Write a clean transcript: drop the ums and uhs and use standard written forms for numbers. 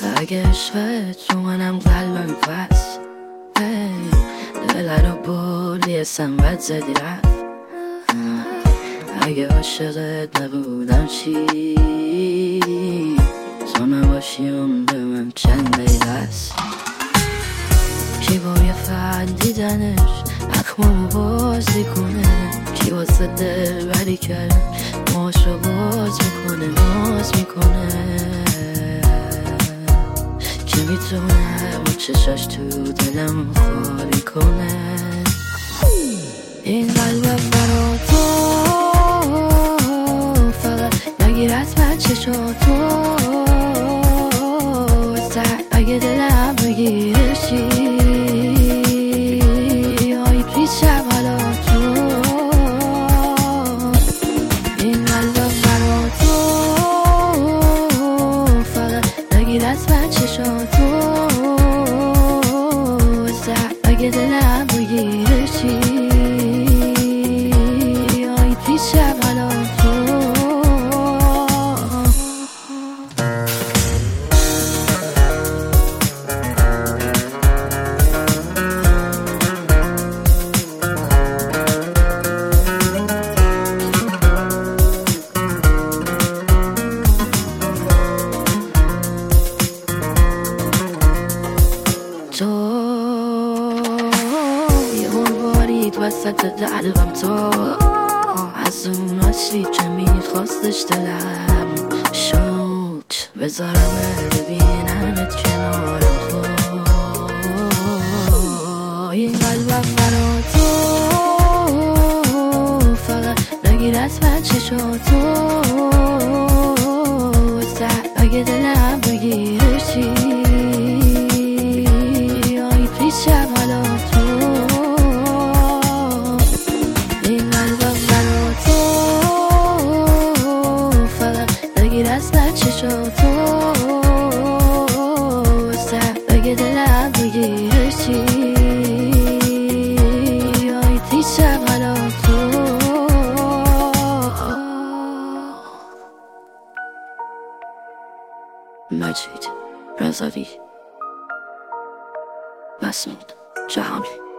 اگه عشقت تو منم قلبم پس دل رو بردی سنبت زدی رفت. اگه عاشقت نبودم چی تو نباشی عمر من چند دقیقه است. کی با یه فرد دیدنش اخمامو باز میکنه، کی واسه دل بری کرد ماشو باز میکنه ناز میکنه، کی میتونه با چشاش تو دلم خالی کنه. این قلبم برا تو فقط نگیر از من چشاتو اگه دلم بگیرشی آی پیشم حالا تو. این قلبم برا تو فقط نگیر از من چشاتو اگه دلم بگیرشی آی پیشم حالا تو. تو یه بارید وسط قلبم تو از اون آشی که میخواستش دلم شد بذارم ببینمت کنارم تو. این قلبم برا تو فقط نگیر از من چشاتو اگه دلم بگیرشی پیشم حالا تو. این قلبم برا تو فقط نگیر از من چشاتو اگه دلم بگیرشی آی پیشم حالا تو. مجید رضوی مسعود جهانی.